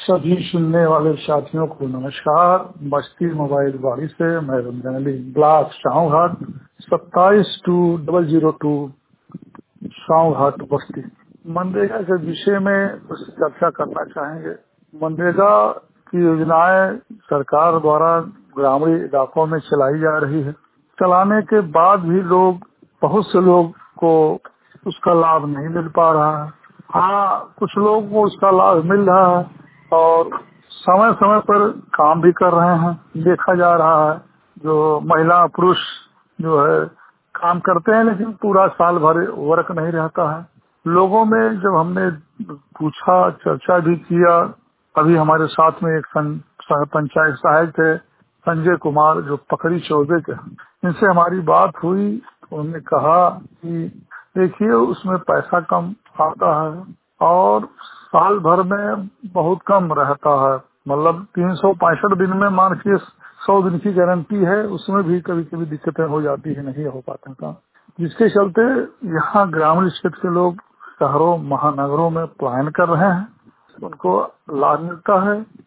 सभी सुनने वाले साथियों को नमस्कार। बस्ती मोबाइल बाड़ी से मैं रंजन अली, ब्लॉक साहू घाट 27/2/002 साहू घाट बस्ती। मनरेगा के विषय में कुछ चर्चा करना चाहेंगे। मनरेगा की योजनाएं सरकार द्वारा ग्रामीण इलाकों में चलाई जा रही है। चलाने के बाद भी बहुत से लोग को उसका लाभ नहीं मिल पा रहा है। हाँ, कुछ लोगों को उसका लाभ मिल रहा है और समय समय पर काम भी कर रहे हैं। देखा जा रहा है जो महिला पुरुष जो है काम करते हैं, लेकिन पूरा साल भर वर्क नहीं रहता है। लोगों में जब हमने पूछा, चर्चा भी किया, अभी हमारे साथ में एक पंचायत सहायक थे संजय कुमार, जो पकड़ी चौबे के, इनसे हमारी बात हुई। उन्होंने कहा कि देखिए, उसमें पैसा कम आता है और साल भर में बहुत कम रहता है। मतलब 365 दिन में मान के 100 दिन की गारंटी है, उसमें भी कभी कभी दिक्कतें हो जाती है, नहीं हो पाता काम, जिसके चलते यहाँ ग्रामीण क्षेत्र के लोग शहरों महानगरों में पलायन कर रहे हैं। उनको लाभ मिलता है